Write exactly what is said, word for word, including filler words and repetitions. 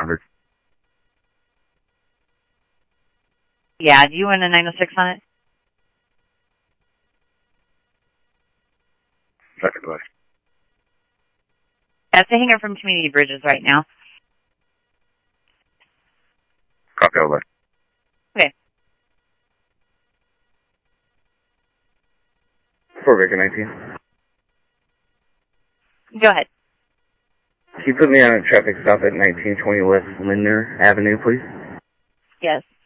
hundred. Yeah, do you want a nine oh six on it? Second way. That's a hanger from Community Bridges right now. Copy all that. Okay. Four Baker nineteen. Go ahead. Can you put me on a traffic stop at nineteen twenty West Lindner Avenue, please? Yes.